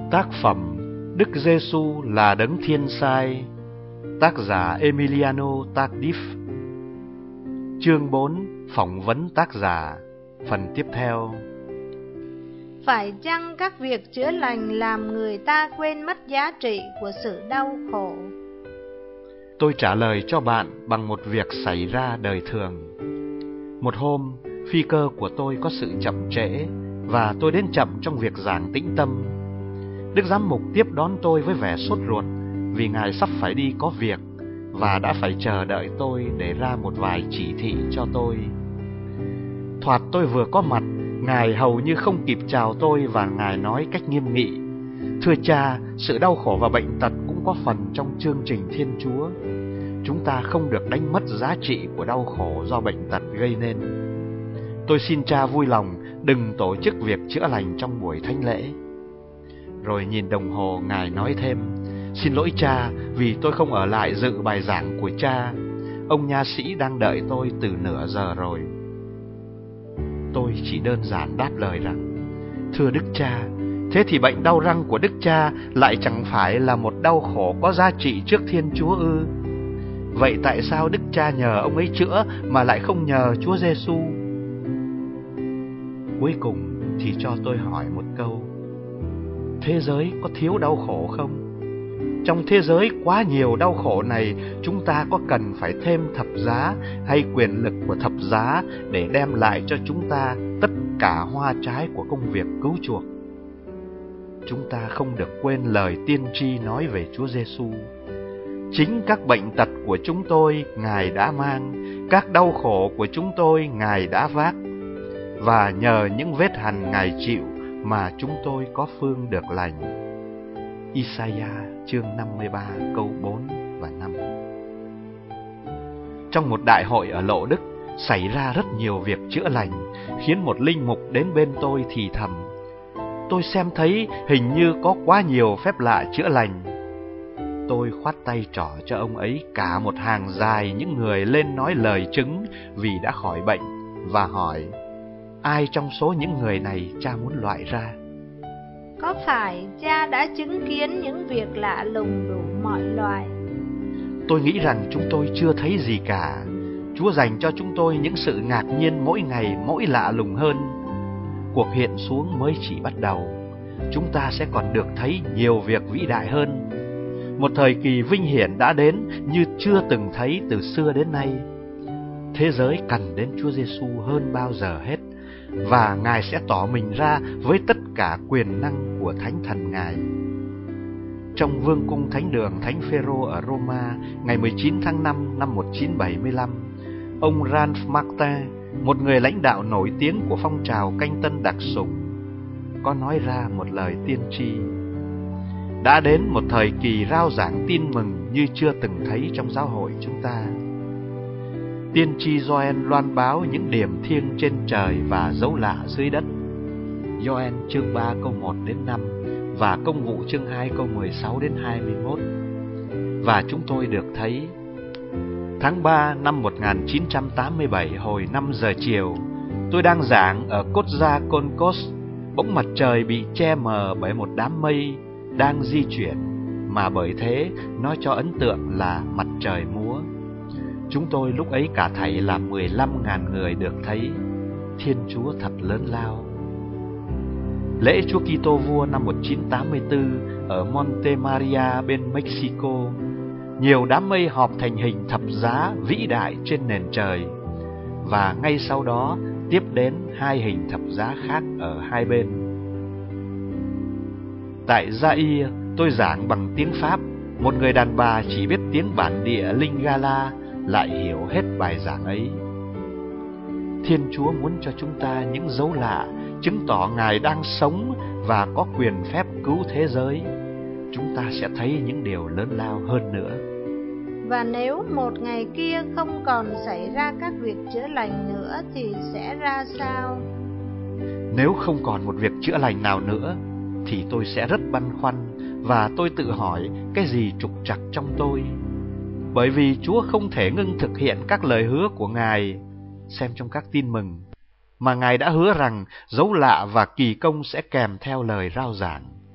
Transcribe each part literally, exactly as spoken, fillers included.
Tác phẩm Đức Giêsu là Đấng Thiên Sai, tác giả Emiliano Tardif. Chương bốn. Phỏng vấn tác giả. Phần tiếp theo. Phải chăng các việc chữa lành làm người ta quên mất giá trị của sự đau khổ? Tôi trả lời cho bạn bằng một việc xảy ra đời thường. Một hôm, phi cơ của tôi có sự chậm trễ và tôi đến chậm trong việc giảng tĩnh tâm. Đức giám mục tiếp đón tôi với vẻ sốt ruột vì ngài sắp phải đi có việc và đã phải chờ đợi tôi để ra một vài chỉ thị cho tôi. Thoạt tôi vừa có mặt, ngài hầu như không kịp chào tôi và ngài nói cách nghiêm nghị: "Thưa cha, sự đau khổ và bệnh tật cũng có phần trong chương trình Thiên Chúa. Chúng ta không được đánh mất giá trị của đau khổ do bệnh tật gây nên. Tôi xin cha vui lòng đừng tổ chức việc chữa lành trong buổi thánh lễ." Rồi nhìn đồng hồ, ngài nói thêm: "Xin lỗi cha vì tôi không ở lại dự bài giảng của cha. Ông nha sĩ đang đợi tôi từ nửa giờ rồi." Tôi chỉ đơn giản đáp lời rằng: "Thưa Đức Cha, thế thì bệnh đau răng của Đức Cha lại chẳng phải là một đau khổ có giá trị trước Thiên Chúa ư? Vậy tại sao Đức Cha nhờ ông ấy chữa mà lại không nhờ Chúa Giêsu?" Cuối cùng thì cho tôi hỏi một câu: thế giới có thiếu đau khổ không? Trong thế giới quá nhiều đau khổ này, chúng ta có cần phải thêm thập giá hay quyền lực của thập giá để đem lại cho chúng ta tất cả hoa trái của công việc cứu chuộc? Chúng ta không được quên lời tiên tri nói về Chúa Giêsu: "Chính các bệnh tật của chúng tôi Ngài đã mang, các đau khổ của chúng tôi Ngài đã vác, và nhờ những vết hằn Ngài chịu mà chúng tôi có phương được lành." Isaiah chương năm mươi ba câu bốn và năm. Trong một đại hội ở Lộ Đức xảy ra rất nhiều việc chữa lành, khiến một linh mục đến bên tôi thì thầm: "Tôi xem thấy hình như có quá nhiều phép lạ chữa lành." Tôi khoát tay trỏ cho ông ấy cả một hàng dài những người lên nói lời chứng vì đã khỏi bệnh, và hỏi: "Ai trong số những người này cha muốn loại ra?" Có phải cha đã chứng kiến những việc lạ lùng đủ mọi loại? Tôi nghĩ rằng chúng tôi chưa thấy gì cả. Chúa dành cho chúng tôi những sự ngạc nhiên mỗi ngày mỗi lạ lùng hơn. Cuộc hiện xuống mới chỉ bắt đầu. Chúng ta sẽ còn được thấy nhiều việc vĩ đại hơn. Một thời kỳ vinh hiển đã đến như chưa từng thấy từ xưa đến nay. Thế giới cần đến Chúa Giêsu hơn bao giờ hết, và Ngài sẽ tỏ mình ra với tất cả quyền năng của Thánh Thần Ngài. Trong Vương cung Thánh đường Thánh Phêrô ở Roma, ngày mười chín tháng năm năm một nghìn chín trăm bảy mươi lăm, ông Ralph Martin, một người lãnh đạo nổi tiếng của phong trào canh tân đặc sủng, có nói ra một lời tiên tri: "Đã đến một thời kỳ rao giảng tin mừng như chưa từng thấy trong giáo hội chúng ta." Tiên tri Gioan loan báo những điểm thiêng trên trời và dấu lạ dưới đất. Gioan chương ba câu một đến năm và Công vụ chương hai câu mười sáu đến hai mươi mốt. Và chúng tôi được thấy: tháng ba năm một nghìn chín trăm tám mươi bảy, hồi năm giờ chiều, tôi đang giảng ở Cốt Gia Concourse, bỗng mặt trời bị che mờ bởi một đám mây đang di chuyển, mà bởi thế nó cho ấn tượng là mặt trời múa. Chúng tôi lúc ấy cả thảy là mười lăm nghìn người được thấy. Thiên Chúa thật lớn lao. Lễ Chúa Kitô Vua năm một nghìn chín trăm tám mươi tư ở Monte Maria bên Mexico, nhiều đám mây họp thành hình thập giá vĩ đại trên nền trời, và ngay sau đó tiếp đến hai hình thập giá khác ở hai bên. Tại Zaire, tôi giảng bằng tiếng Pháp. Một người đàn bà chỉ biết tiếng bản địa Lingala lại hiểu hết bài giảng ấy. Thiên Chúa muốn cho chúng ta những dấu lạ, chứng tỏ Ngài đang sống và có quyền phép cứu thế giới. Chúng ta sẽ thấy những điều lớn lao hơn nữa. Và nếu một ngày kia không còn xảy ra các việc chữa lành nữa thì sẽ ra sao? Nếu không còn một việc chữa lành nào nữa thì tôi sẽ rất băn khoăn, và tôi tự hỏi cái gì trục trặc trong tôi. Bởi vì Chúa không thể ngưng thực hiện các lời hứa của Ngài. Xem trong các tin mừng, mà Ngài đã hứa rằng dấu lạ và kỳ công sẽ kèm theo lời rao giảng.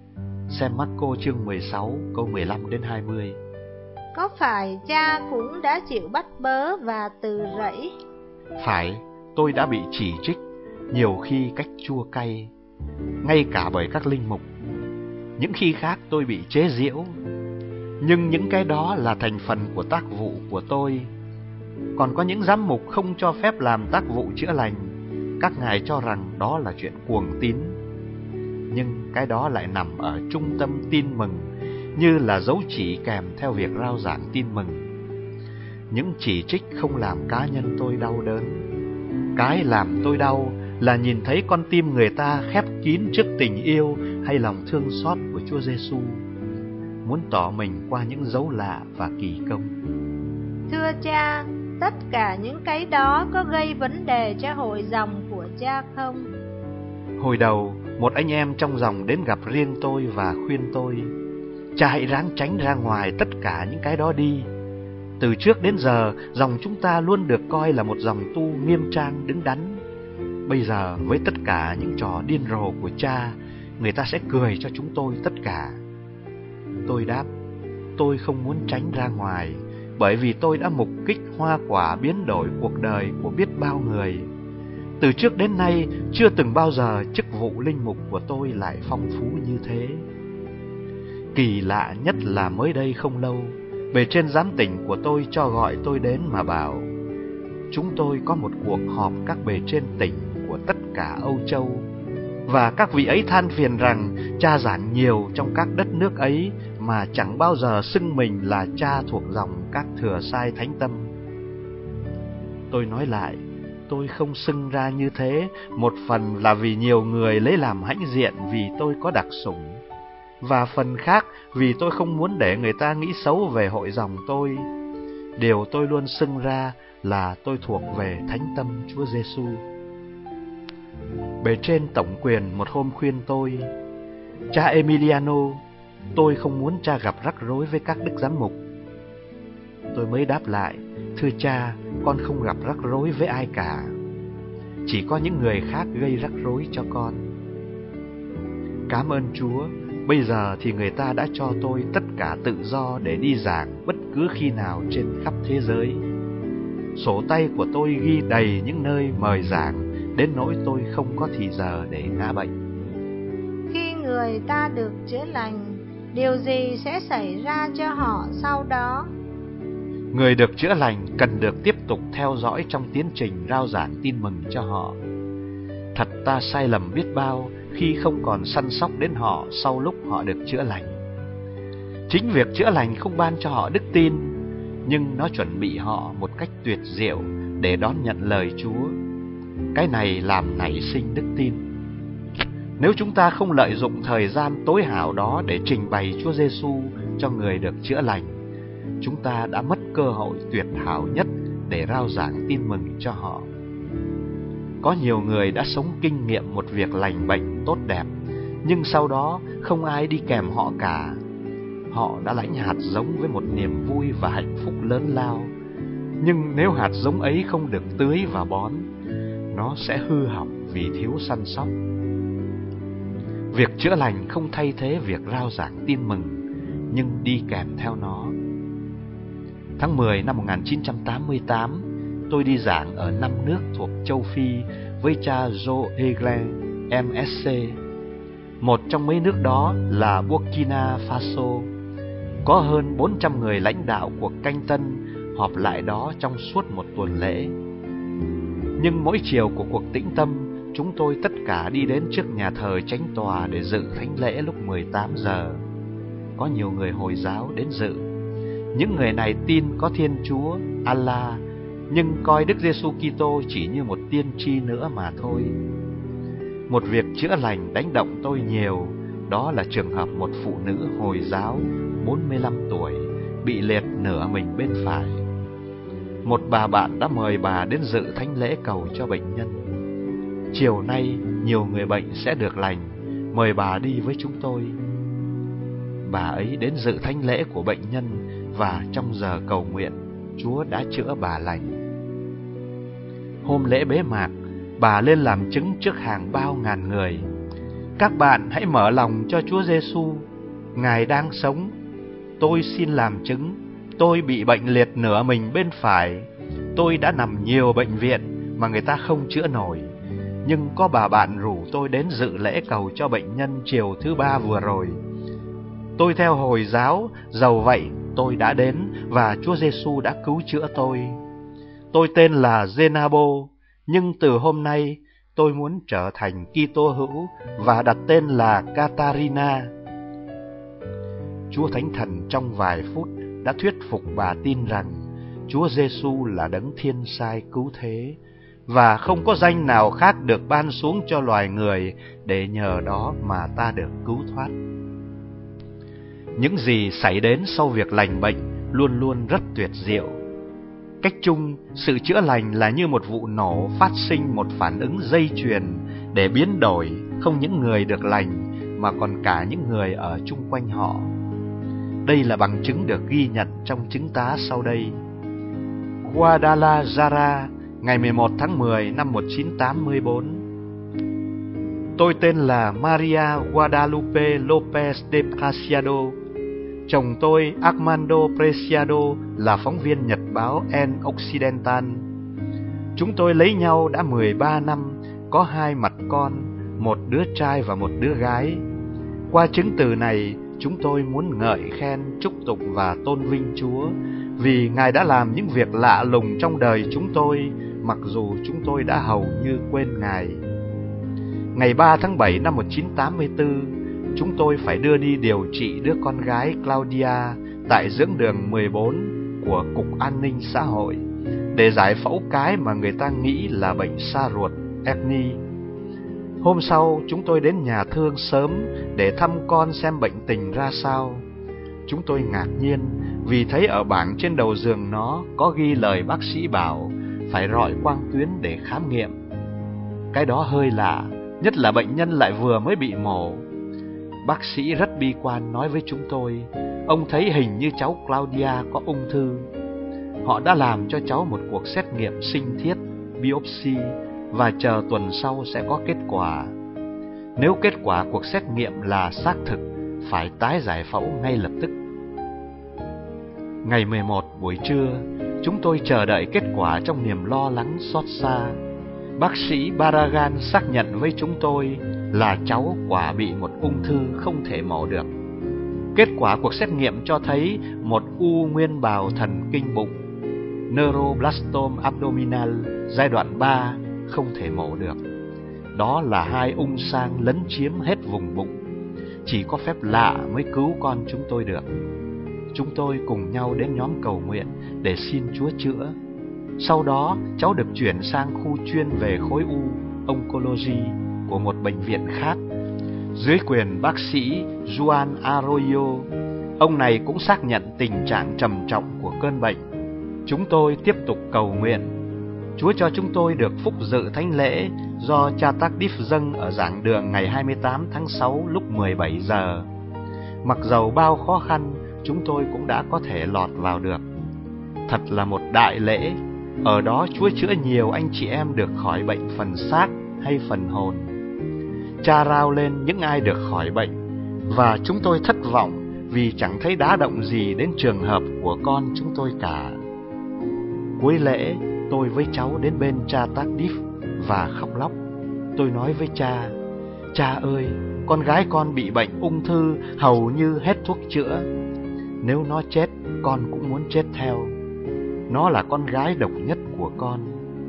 Xem Marco chương mười sáu câu mười lăm đến hai mươi. Có phải cha cũng đã chịu bắt bớ và từ rẫy? Phải, tôi đã bị chỉ trích, nhiều khi cách chua cay, ngay cả bởi các linh mục. Những khi khác tôi bị chế giễu, nhưng những cái đó là thành phần của tác vụ của tôi. Còn có những giám mục không cho phép làm tác vụ chữa lành. Các ngài cho rằng đó là chuyện cuồng tín. Nhưng cái đó lại nằm ở trung tâm tin mừng, như là dấu chỉ kèm theo việc rao giảng tin mừng. Những chỉ trích không làm cá nhân tôi đau đớn. Cái làm tôi đau là nhìn thấy con tim người ta khép kín trước tình yêu hay lòng thương xót của Chúa Giêsu, muốn tỏ mình qua những dấu lạ và kỳ công. Thưa cha, tất cả những cái đó có gây vấn đề cho hội dòng của cha không? Hồi đầu, một anh em trong dòng đến gặp riêng tôi và khuyên tôi: cha hãy ráng tránh ra ngoài tất cả những cái đó đi. Từ trước đến giờ, dòng chúng ta luôn được coi là một dòng tu nghiêm trang đứng đắn. Bây giờ, với tất cả những trò điên rồ của cha, người ta sẽ cười cho chúng tôi tất cả. Tôi đáp: tôi không muốn tránh ra ngoài, bởi vì tôi đã mục kích hoa quả biến đổi cuộc đời của biết bao người. Từ trước đến nay, chưa từng bao giờ chức vụ linh mục của tôi lại phong phú như thế. Kỳ lạ nhất là mới đây không lâu, bề trên giám tỉnh của tôi cho gọi tôi đến mà bảo: chúng tôi có một cuộc họp các bề trên tỉnh của tất cả Âu Châu, và các vị ấy than phiền rằng cha giảng nhiều trong các đất nước ấy mà chẳng bao giờ xưng mình là cha thuộc dòng các thừa sai thánh tâm. Tôi nói lại: tôi không xưng ra như thế, một phần là vì nhiều người lấy làm hãnh diện vì tôi có đặc sủng, và phần khác vì tôi không muốn để người ta nghĩ xấu về hội dòng tôi. Điều tôi luôn xưng ra là tôi thuộc về thánh tâm Chúa Giêsu. Bề trên tổng quyền một hôm khuyên tôi: cha Emiliano, tôi không muốn cha gặp rắc rối với các đức giám mục. Tôi mới đáp lại: thưa cha, con không gặp rắc rối với ai cả. Chỉ có những người khác gây rắc rối cho con. Cảm ơn Chúa, bây giờ thì người ta đã cho tôi tất cả tự do để đi giảng bất cứ khi nào trên khắp thế giới. Sổ tay của tôi ghi đầy những nơi mời giảng, đến nỗi tôi không có thì giờ để ngã bệnh. Khi người ta được chữa lành, điều gì sẽ xảy ra cho họ sau đó? Người được chữa lành cần được tiếp tục theo dõi trong tiến trình rao giảng tin mừng cho họ. Thật ta sai lầm biết bao khi không còn săn sóc đến họ sau lúc họ được chữa lành. Chính việc chữa lành không ban cho họ đức tin, nhưng nó chuẩn bị họ một cách tuyệt diệu để đón nhận lời Chúa. Cái này làm nảy sinh đức tin. Nếu chúng ta không lợi dụng thời gian tối hảo đó để trình bày Chúa Giêsu cho người được chữa lành, chúng ta đã mất cơ hội tuyệt hảo nhất để rao giảng tin mừng cho họ. Có nhiều người đã sống kinh nghiệm một việc lành bệnh tốt đẹp, nhưng sau đó không ai đi kèm họ cả. Họ đã lãnh hạt giống với một niềm vui và hạnh phúc lớn lao, nhưng nếu hạt giống ấy không được tưới và bón, nó sẽ hư hỏng vì thiếu săn sóc. Việc chữa lành không thay thế việc rao giảng tin mừng, nhưng đi kèm theo nó. Tháng mười năm một nghìn chín trăm tám mươi tám, tôi đi giảng ở năm nước thuộc châu Phi với cha Joe Eglin, M S C. Một trong mấy nước đó là Burkina Faso. Có hơn bốn trăm người lãnh đạo cuộc canh tân họp lại đó trong suốt một tuần lễ. Nhưng mỗi chiều của cuộc tĩnh tâm, chúng tôi tất cả đi đến trước nhà thờ chánh tòa để dự thánh lễ lúc mười tám giờ. Có nhiều người Hồi giáo đến dự. Những người này tin có Thiên Chúa, Allah, nhưng coi Đức Giêsu Kitô chỉ như một tiên tri nữa mà thôi. Một việc chữa lành đánh động tôi nhiều, đó là trường hợp một phụ nữ Hồi giáo bốn mươi lăm tuổi bị liệt nửa mình bên phải. Một bà bạn đã mời bà đến dự thánh lễ cầu cho bệnh nhân. Chiều nay nhiều người bệnh sẽ được lành, mời bà đi với chúng tôi. Bà ấy đến dự thánh lễ của bệnh nhân, và trong giờ cầu nguyện, Chúa đã chữa bà lành. Hôm lễ bế mạc, bà lên làm chứng trước hàng bao ngàn người. Các bạn hãy mở lòng cho Chúa Giêsu, Ngài đang sống. Tôi xin làm chứng. Tôi bị bệnh liệt nửa mình bên phải. Tôi đã nằm nhiều bệnh viện mà người ta không chữa nổi. Nhưng có bà bạn rủ tôi đến dự lễ cầu cho bệnh nhân chiều thứ ba vừa rồi. Tôi theo Hồi giáo, dầu vậy tôi đã đến và Chúa Giêsu đã cứu chữa tôi. Tôi tên là Zenabo, nhưng từ hôm nay tôi muốn trở thành Kitô hữu và đặt tên là Katarina. Chúa Thánh Thần trong vài phút đã thuyết phục bà tin rằng Chúa Giêsu là đấng thiên sai cứu thế, và không có danh nào khác được ban xuống cho loài người để nhờ đó mà ta được cứu thoát. Những gì xảy đến sau việc lành bệnh luôn luôn rất tuyệt diệu. Cách chung, sự chữa lành là như một vụ nổ phát sinh một phản ứng dây chuyền để biến đổi không những người được lành mà còn cả những người ở chung quanh họ. Đây là bằng chứng được ghi nhận trong chứng tá sau đây. Guadalajara, ngày mười một tháng mười năm một nghìn chín trăm tám mươi tư. Tôi tên là Maria Guadalupe Lopez de Preciado. Chồng tôi, Armando Preciado, là phóng viên nhật báo El Occidental. Chúng tôi lấy nhau đã mười ba năm, có hai mặt con, một đứa trai và một đứa gái. Qua chứng từ này, chúng tôi muốn ngợi khen, chúc tụng và tôn vinh Chúa, vì Ngài đã làm những việc lạ lùng trong đời chúng tôi, mặc dù chúng tôi đã hầu như quên Ngài. Ngày ba tháng bảy năm một nghìn chín trăm tám mươi tư, chúng tôi phải đưa đi điều trị đứa con gái Claudia tại dưỡng đường mười bốn của Cục An ninh Xã hội để giải phẫu cái mà người ta nghĩ là bệnh sa ruột hernia. Hôm sau, chúng tôi đến nhà thương sớm để thăm con xem bệnh tình ra sao. Chúng tôi ngạc nhiên vì thấy ở bảng trên đầu giường nó có ghi lời bác sĩ bảo phải rọi quang tuyến để khám nghiệm. Cái đó hơi lạ, nhất là bệnh nhân lại vừa mới bị mổ. Bác sĩ rất bi quan nói với chúng tôi, ông thấy hình như cháu Claudia có ung thư. Họ đã làm cho cháu một cuộc xét nghiệm sinh thiết, biopsy, và chờ tuần sau sẽ có kết quả. Nếu kết quả cuộc xét nghiệm là xác thực, phải tái giải phẫu ngay lập tức. Ngày mười một buổi trưa, chúng tôi chờ đợi kết quả trong niềm lo lắng xót xa. Bác sĩ Barragan xác nhận với chúng tôi là cháu quả bị một ung thư không thể mổ được. Kết quả cuộc xét nghiệm cho thấy một u nguyên bào thần kinh bụng, neuroblastoma abdominal giai đoạn ba, không thể mổ được. Đó là hai ung sang lấn chiếm hết vùng bụng. Chỉ có phép lạ mới cứu con chúng tôi được. Chúng tôi cùng nhau đến nhóm cầu nguyện để xin Chúa chữa. Sau đó, cháu được chuyển sang khu chuyên về khối u, oncology, của một bệnh viện khác, dưới quyền bác sĩ Juan Arroyo. Ông này cũng xác nhận tình trạng trầm trọng của cơn bệnh. Chúng tôi tiếp tục cầu nguyện. Chúa cho chúng tôi được phúc dự thánh lễ do cha Tardif dâng ở giảng đường ngày hai mươi tám tháng sáu lúc mười bảy giờ. Mặc dầu bao khó khăn, chúng tôi cũng đã có thể lọt vào được. Thật là một đại lễ. Ở đó Chúa chữa nhiều anh chị em được khỏi bệnh phần xác hay phần hồn. Cha rao lên những ai được khỏi bệnh, và chúng tôi thất vọng vì chẳng thấy đá động gì đến trường hợp của con chúng tôi cả. Cuối lễ, tôi với cháu đến bên cha Tardif và khóc lóc. Tôi nói với cha, cha ơi, con gái con bị bệnh ung thư hầu như hết thuốc chữa. Nếu nó chết, con cũng muốn chết theo. Nó là con gái độc nhất của con.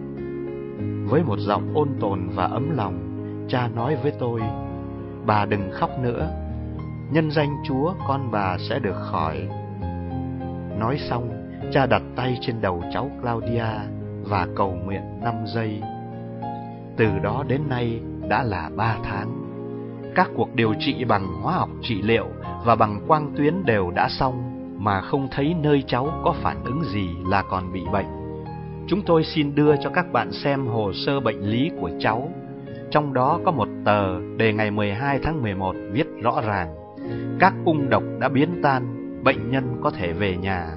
Với một giọng ôn tồn và ấm lòng, cha nói với tôi, bà đừng khóc nữa. Nhân danh Chúa, con bà sẽ được khỏi. Nói xong, cha đặt tay trên đầu cháu Claudia và cầu nguyện năm giây. Từ đó đến nay đã là ba tháng. Các cuộc điều trị bằng hóa học trị liệu và bằng quang tuyến đều đã xong, mà không thấy nơi cháu có phản ứng gì là còn bị bệnh. Chúng tôi xin đưa cho các bạn xem hồ sơ bệnh lý của cháu. Trong đó có một tờ đề ngày mười hai tháng mười một viết rõ ràng: các ung độc đã biến tan, bệnh nhân có thể về nhà.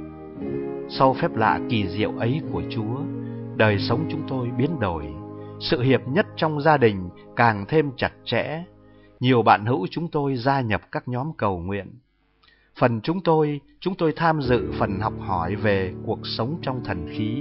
Sau phép lạ kỳ diệu ấy của Chúa, đời sống chúng tôi biến đổi. Sự hiệp nhất trong gia đình càng thêm chặt chẽ. Nhiều bạn hữu chúng tôi gia nhập các nhóm cầu nguyện. Phần chúng tôi, chúng tôi tham dự phần học hỏi về cuộc sống trong thần khí.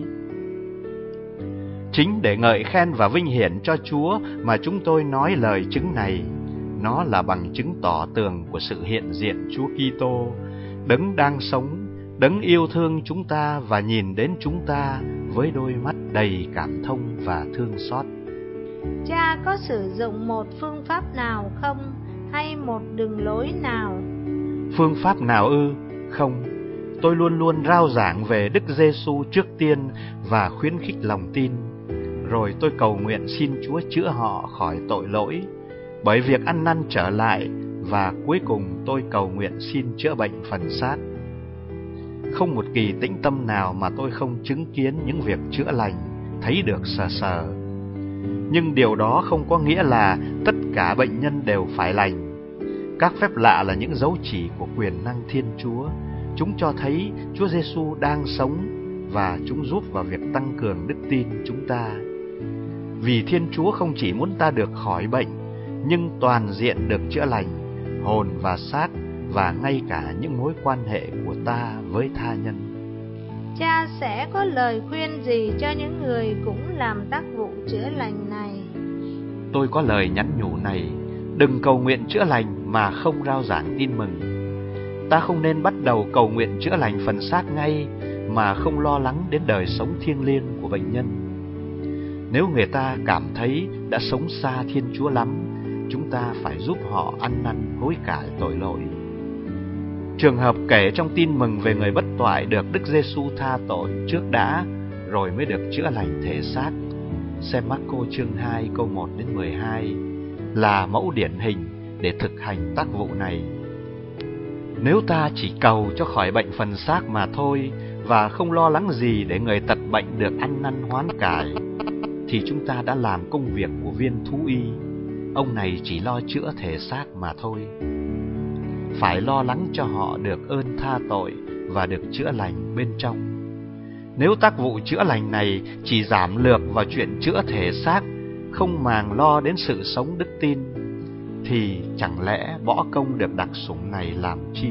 Chính để ngợi khen và vinh hiển cho Chúa mà chúng tôi nói lời chứng này. Nó là bằng chứng tỏ tường của sự hiện diện Chúa Kitô, Đấng đang sống, Đấng yêu thương chúng ta và nhìn đến chúng ta với đôi mắt đầy cảm thông và thương xót. Cha có sử dụng một phương pháp nào không, hay một đường lối nào? Phương pháp nào ư? Không. Tôi luôn luôn rao giảng về Đức Giêsu trước tiên và khuyến khích lòng tin. Rồi tôi cầu nguyện xin Chúa chữa họ khỏi tội lỗi bởi việc ăn năn trở lại, và cuối cùng tôi cầu nguyện xin chữa bệnh phần xác. Không một kỳ tĩnh tâm nào mà tôi không chứng kiến những việc chữa lành, thấy được sờ sờ. Nhưng điều đó không có nghĩa là tất cả bệnh nhân đều phải lành. Các phép lạ là những dấu chỉ của quyền năng Thiên Chúa. Chúng cho thấy Chúa Giêsu đang sống và chúng giúp vào việc tăng cường đức tin chúng ta. Vì Thiên Chúa không chỉ muốn ta được khỏi bệnh, nhưng toàn diện được chữa lành, hồn và xác, và ngay cả những mối quan hệ của ta với tha nhân. Cha sẽ có lời khuyên gì cho những người cũng làm tác vụ chữa lành này? Tôi có lời nhắn nhủ này: đừng cầu nguyện chữa lành mà không rao giảng tin mừng. Ta không nên bắt đầu cầu nguyện chữa lành phần xác ngay mà không lo lắng đến đời sống thiêng liêng của bệnh nhân. Nếu người ta cảm thấy đã sống xa Thiên Chúa lắm, chúng ta phải giúp họ ăn năn hối cải tội lỗi. Trường hợp kể trong tin mừng về người bất toại được Đức Giêsu tha tội trước đã, rồi mới được chữa lành thể xác, xem Mác-cô chương hai câu một đến mười hai, là mẫu điển hình để thực hành tác vụ này. Nếu ta chỉ cầu cho khỏi bệnh phần xác mà thôi và không lo lắng gì để người tật bệnh được ăn năn hoán cải, thì chúng ta đã làm công việc của viên thú y. Ông này chỉ lo chữa thể xác mà thôi. Phải lo lắng cho họ được ơn tha tội và được chữa lành bên trong. Nếu tác vụ chữa lành này chỉ giảm lược vào chuyện chữa thể xác, không màng lo đến sự sống đức tin, thì chẳng lẽ bỏ công được đặc sủng này làm chi?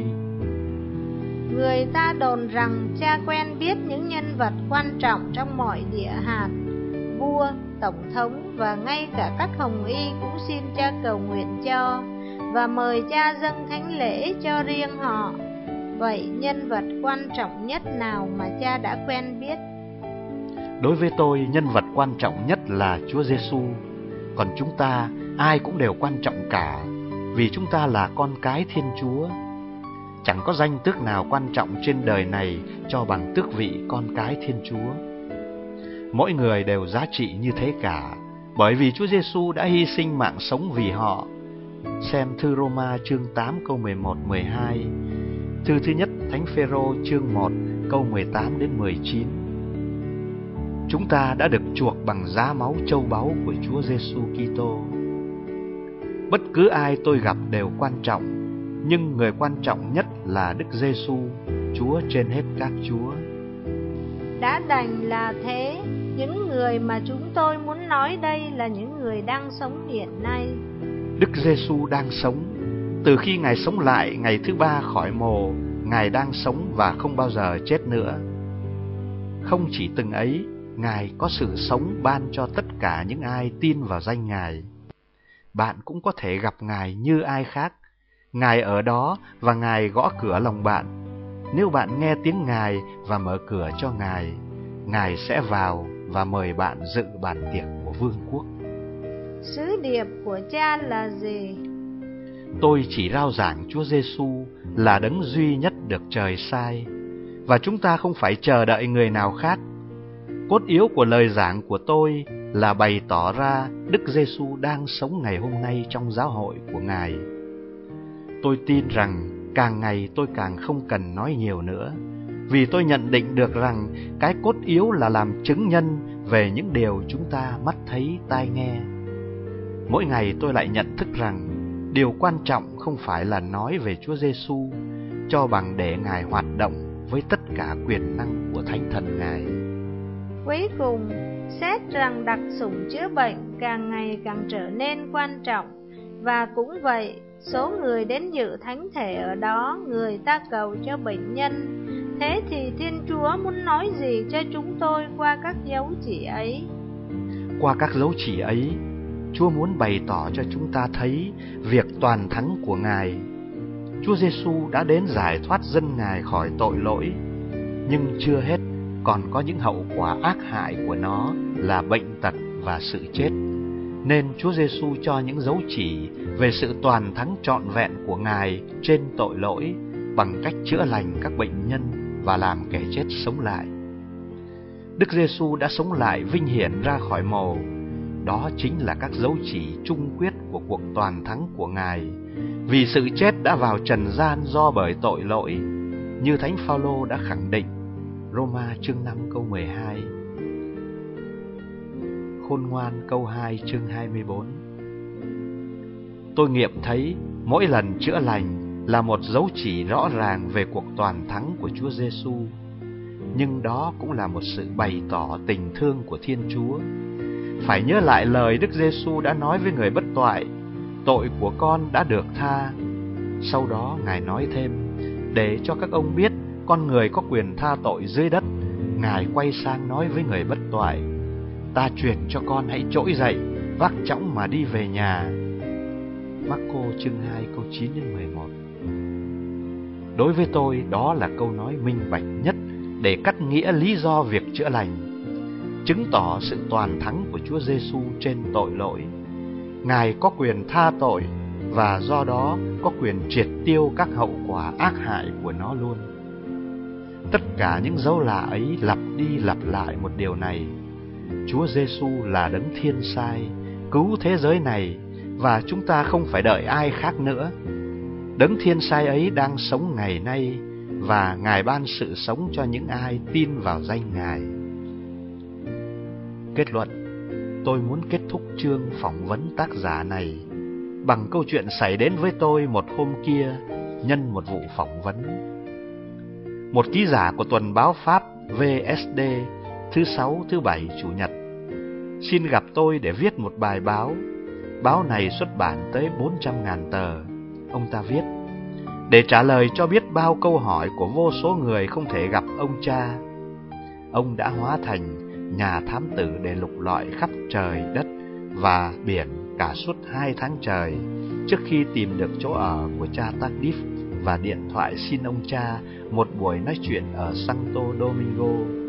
Người ta đồn rằng cha quen biết những nhân vật quan trọng trong mọi địa hạt, vua, tổng thống và ngay cả các hồng y cũng xin cha cầu nguyện cho và mời cha dâng thánh lễ cho riêng họ. Vậy nhân vật quan trọng nhất nào mà cha đã quen biết? Đối với tôi, nhân vật quan trọng nhất là Chúa Giêsu. Còn chúng ta, ai cũng đều quan trọng cả, vì chúng ta là con cái Thiên Chúa. Chẳng có danh tước nào quan trọng trên đời này cho bằng tước vị con cái Thiên Chúa. Mỗi người đều giá trị như thế cả, bởi vì Chúa Giêsu đã hy sinh mạng sống vì họ. Xem thư Roma chương tám câu mười một mười hai, thư thứ nhất Thánh Phêrô chương một câu mười tám đến mười chín. Chúng ta đã được chuộc bằng giá máu châu báu của Chúa Giêsu Kitô. Bất cứ ai tôi gặp đều quan trọng, nhưng người quan trọng nhất là Đức Giêsu, Chúa trên hết các Chúa. Đã đành là thế, những người mà chúng tôi muốn nói đây là những người đang sống hiện nay. Đức Giêsu đang sống. Từ khi Ngài sống lại ngày thứ ba khỏi mồ, Ngài đang sống và không bao giờ chết nữa. Không chỉ từng ấy, Ngài có sự sống ban cho tất cả những ai tin vào danh Ngài. Bạn cũng có thể gặp Ngài như ai khác. Ngài ở đó và Ngài gõ cửa lòng bạn. Nếu bạn nghe tiếng Ngài và mở cửa cho Ngài, Ngài sẽ vào và mời bạn dự bàn tiệc của vương quốc. Sứ điệp của cha là gì? Tôi chỉ rao giảng Chúa Giêsu là đấng duy nhất được trời sai, và chúng ta không phải chờ đợi người nào khác. Cốt yếu của lời giảng của tôi là bày tỏ ra Đức Giêsu đang sống ngày hôm nay trong giáo hội của Ngài. Tôi tin rằng càng ngày tôi càng không cần nói nhiều nữa, vì tôi nhận định được rằng cái cốt yếu là làm chứng nhân về những điều chúng ta mắt thấy tai nghe. Mỗi ngày tôi lại nhận thức rằng điều quan trọng không phải là nói về Chúa Giêsu, cho bằng để Ngài hoạt động với tất cả quyền năng của Thánh Thần Ngài. Cuối cùng, xét rằng đặc sủng chữa bệnh càng ngày càng trở nên quan trọng, Và cũng vậy, số người đến dự thánh thể ở đó, người ta cầu cho bệnh nhân. Thế thì Thiên Chúa muốn nói gì cho chúng tôi qua các dấu chỉ ấy? Qua các dấu chỉ ấy, Chúa muốn bày tỏ cho chúng ta thấy việc toàn thắng của Ngài. Chúa Giêsu đã đến giải thoát dân Ngài khỏi tội lỗi, nhưng chưa hết, còn có những hậu quả ác hại của nó là bệnh tật và sự chết. Nên Chúa Giêsu cho những dấu chỉ về sự toàn thắng trọn vẹn của Ngài trên tội lỗi bằng cách chữa lành các bệnh nhân và làm kẻ chết sống lại. Đức Giêsu đã sống lại vinh hiển ra khỏi mồ. Đó chính là các dấu chỉ chung quyết của cuộc toàn thắng của Ngài, vì sự chết đã vào trần gian do bởi tội lỗi, như Thánh Phaolô đã khẳng định, Roma chương năm câu mười hai, Khôn Ngoan câu hai chương hai mươi bốn. Tôi nghiệm thấy mỗi lần chữa lành là một dấu chỉ rõ ràng về cuộc toàn thắng của Chúa Giêsu, nhưng đó cũng là một sự bày tỏ tình thương của Thiên Chúa. Phải nhớ lại lời Đức Giêsu đã nói với người bất toại, tội của con đã được tha. Sau đó Ngài nói thêm, để cho các ông biết con người có quyền tha tội dưới đất, Ngài quay sang nói với người bất toại, ta truyền cho con hãy trỗi dậy, vác chõng mà đi về nhà. Marco chương hai câu chín đến mười một. Đối với tôi, đó là câu nói minh bạch nhất để cắt nghĩa lý do việc chữa lành, chứng tỏ sự toàn thắng của Chúa Giêsu trên tội lỗi. Ngài có quyền tha tội và do đó có quyền triệt tiêu các hậu quả ác hại của nó luôn. Tất cả những dấu lạ ấy lặp đi lặp lại một điều này: Chúa Giêsu là đấng thiên sai, cứu thế giới này, và chúng ta không phải đợi ai khác nữa. Đấng thiên sai ấy đang sống ngày nay, và Ngài ban sự sống cho những ai tin vào danh Ngài. Kết luận, tôi muốn kết thúc chương phỏng vấn tác giả này bằng câu chuyện xảy đến với tôi một hôm kia nhân một vụ phỏng vấn. Một ký giả của tuần báo Pháp vê ét đê thứ sáu, thứ bảy, chủ nhật xin gặp tôi để viết một bài báo. Báo này xuất bản tới bốn trăm ngàn tờ. Ông ta viết, để trả lời cho biết bao câu hỏi của vô số người không thể gặp ông cha, ông đã hóa thành nhà thám tử để lục lọi khắp trời đất và biển cả suốt hai tháng trời trước khi tìm được chỗ ở của cha Tardif và điện thoại xin ông cha một buổi nói chuyện ở Santo Domingo.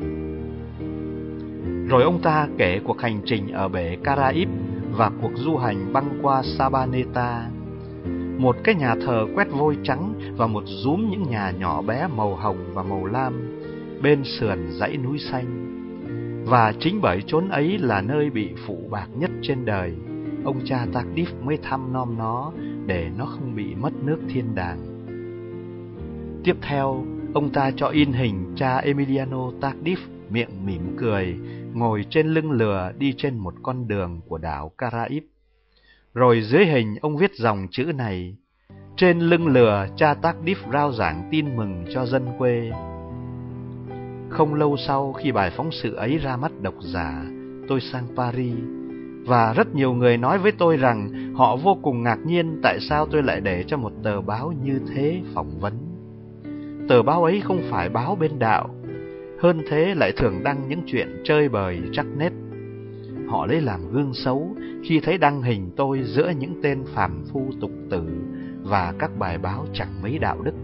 Rồi ông ta kể cuộc hành trình ở bể Caraïbes và cuộc du hành băng qua Sabaneta, một cái nhà thờ quét vôi trắng và một dúm những nhà nhỏ bé màu hồng và màu lam bên sườn dãy núi xanh. Và chính bởi chốn ấy là nơi bị phụ bạc nhất trên đời, ông cha Tardif mới thăm nom nó để nó không bị mất nước thiên đàng. Tiếp theo, ông ta cho in hình cha Emiliano Tardif miệng mỉm cười, ngồi trên lưng lừa đi trên một con đường của đảo Caraïbes. Rồi dưới hình ông viết dòng chữ này: trên lưng lừa, cha Tardif rao giảng tin mừng cho dân quê. Không lâu sau khi bài phóng sự ấy ra mắt độc giả, tôi sang Paris, và rất nhiều người nói với tôi rằng họ vô cùng ngạc nhiên tại sao tôi lại để cho một tờ báo như thế phỏng vấn. Tờ báo ấy không phải báo bên đạo, hơn thế lại thường đăng những chuyện chơi bời trắc nết. Họ lấy làm gương xấu khi thấy đăng hình tôi giữa những tên phàm phu tục tử và các bài báo chẳng mấy đạo đức.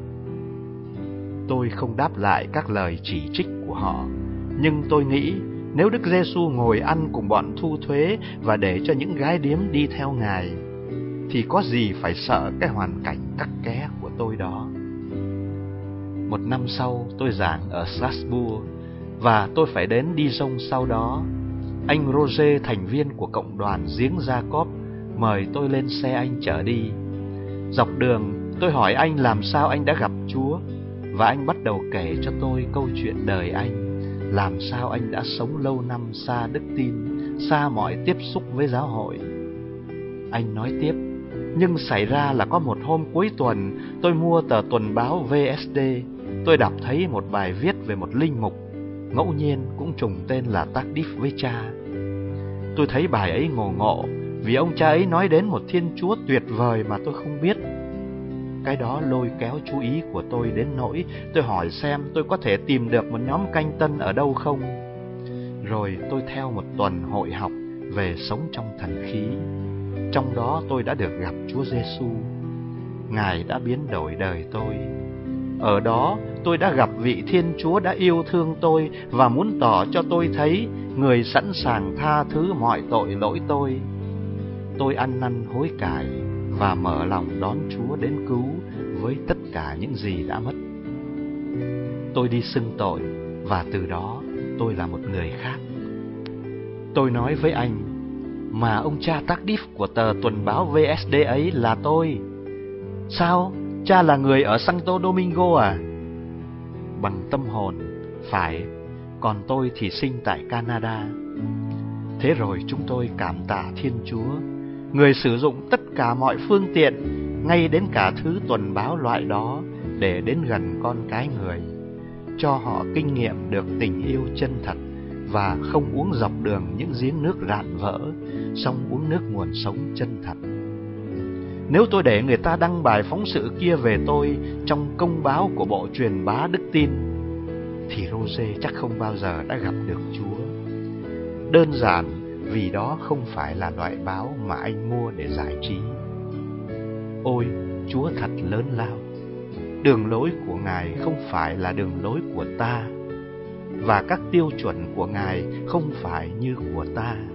Tôi không đáp lại các lời chỉ trích của họ, nhưng tôi nghĩ nếu Đức Giêsu ngồi ăn cùng bọn thu thuế và để cho những gái điếm đi theo Ngài, thì có gì phải sợ cái hoàn cảnh cắt ké của tôi đó. Một năm sau tôi giảng ở Strasbourg, và tôi phải đến Dijon sau đó. Anh Roger, thành viên của cộng đoàn Giếng Gia-cốp, mời tôi lên xe anh chở đi. Dọc đường tôi hỏi anh làm sao anh đã gặp Chúa, và anh bắt đầu kể cho tôi câu chuyện đời anh, làm sao anh đã sống lâu năm xa đức tin, xa mọi tiếp xúc với giáo hội. Anh nói tiếp, nhưng xảy ra là có một hôm cuối tuần tôi mua tờ tuần báo vê ét đê, tôi đọc thấy một bài viết về một linh mục, ngẫu nhiên cũng trùng tên là Tardif với cha. Tôi thấy bài ấy ngộ ngộ vì ông cha ấy nói đến một Thiên Chúa tuyệt vời mà tôi không biết. Cái đó lôi kéo chú ý của tôi đến nỗi tôi hỏi xem tôi có thể tìm được một nhóm canh tân ở đâu không. Rồi tôi theo một tuần hội học về sống trong thần khí. Trong đó tôi đã được gặp Chúa Giêsu. Ngài đã biến đổi đời tôi. Ở đó tôi đã gặp vị Thiên Chúa đã yêu thương tôi và muốn tỏ cho tôi thấy người sẵn sàng tha thứ mọi tội lỗi tôi. Tôi ăn năn hối cải và mở lòng đón Chúa đến cứu với tất cả những gì đã mất. Tôi đi xưng tội và từ đó tôi là một người khác. Tôi nói với anh, mà ông cha Tardif của tờ tuần báo vê ét đê ấy là tôi. Sao? Cha là người ở Santo Domingo à? Bằng tâm hồn, phải, còn tôi thì sinh tại Canada. Thế rồi chúng tôi cảm tạ Thiên Chúa, người sử dụng tất cả mọi phương tiện, ngay đến cả thứ tuần báo loại đó, để đến gần con cái người, cho họ kinh nghiệm được tình yêu chân thật và không uống dọc đường những giếng nước rạn vỡ, song uống nước nguồn sống chân thật. Nếu tôi để người ta đăng bài phóng sự kia về tôi trong công báo của Bộ Truyền bá Đức Tin, thì Rose chắc không bao giờ đã gặp được Chúa. Đơn giản vì đó không phải là loại báo mà anh mua để giải trí. Ôi, Chúa thật lớn lao. Đường lối của Ngài không phải là đường lối của ta, và các tiêu chuẩn của Ngài không phải như của ta.